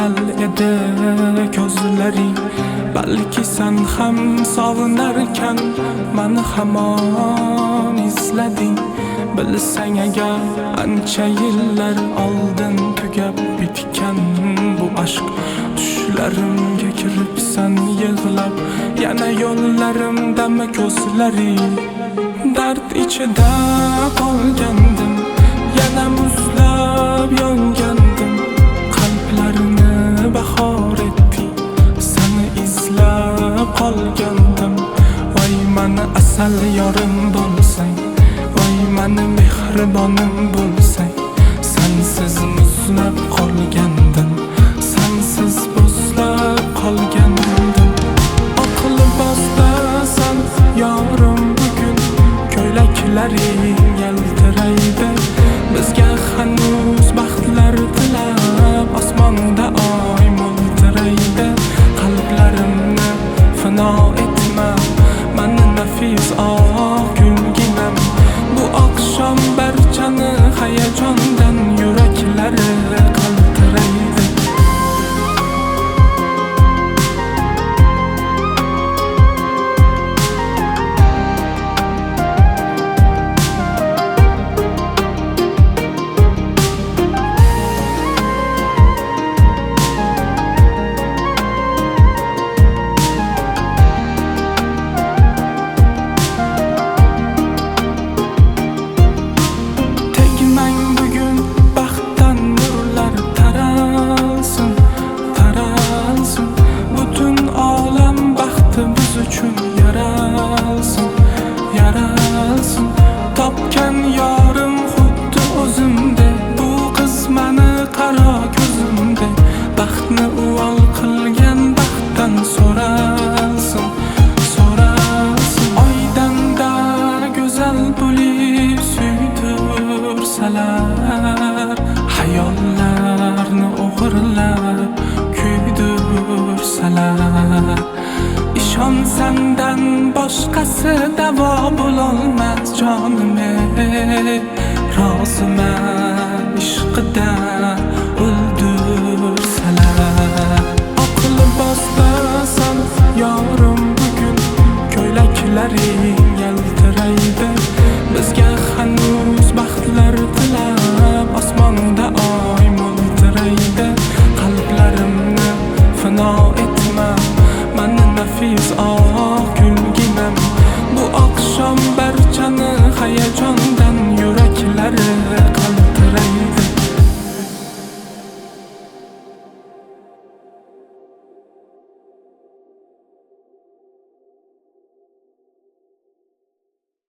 go'zal edi ko'zlaring. Balki sen ham sog'inarkan meni hamon izlading. Bilsang agar ancha yillar oldin tugab bitgan bu aşk. Tushlarimga kiribsan yig'lab, yana yo'llarimdami ko'zlaring. Dard ichida qolgandim, yana muzlab yongandim. Qalblarini bahor etding, seni izlab qolgandim. Voy meni asal yorim bo'lsang, voy meni mehribonim bo'lsang. Sensiz muzlab qolgandim, sensiz buzlab qolgandim. Oq libosdasan yorim bugun, ko'ylaklaring yaltiraydi. Bizga hanuz baxtlar tilab, osmonda oy mo'ltiraydi. Qalblarimni fino etma, meni nafis oq gulginam. Bu oqshom barchani hayajondan yuraklari qaltiraydi. Uchun yaralsın, yaralsın. Topgan yorim xuddi o'zimda, bu qiz meni qaro ko'zimda. Baxtni uvol qilgan baxtdan so'ralsın, so'ralsın. Oydanda go'zal bo'lib suydirsalar, hayollarni o'g'irlab kuydirsalar. İşon senden boshqasi davo bo'lolmas jonim. Roziman ishqidan